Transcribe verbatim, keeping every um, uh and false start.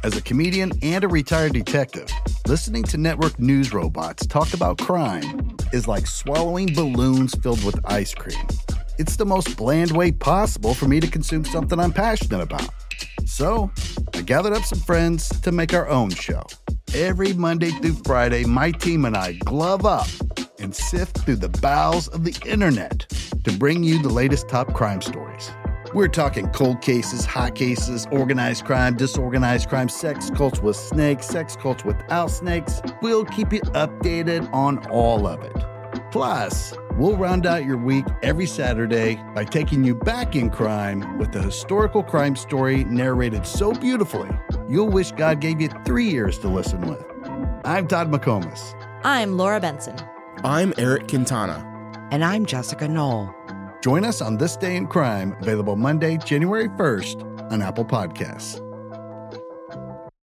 As a comedian and a retired detective, listening to network news robots talk about crime is like swallowing balloons filled with ice cream. It's the most bland way possible for me to consume something I'm passionate about. So, I gathered up some friends to make our own show. Every Monday through Friday, my team and I glove up and sift through the bowels of the internet to bring you the latest top crime stories. We're talking cold cases, hot cases, organized crime, disorganized crime, sex cults with snakes, sex cults without snakes. We'll keep you updated on all of it. Plus, we'll round out your week every Saturday by taking you back in crime with a historical crime story narrated so beautifully, you'll wish God gave you three ears to listen with. I'm Todd McComas. I'm Laura Benson. I'm Eric Quintana. And I'm Jessica Knoll. Join us on This Day in Crime, available Monday, January first on Apple Podcasts.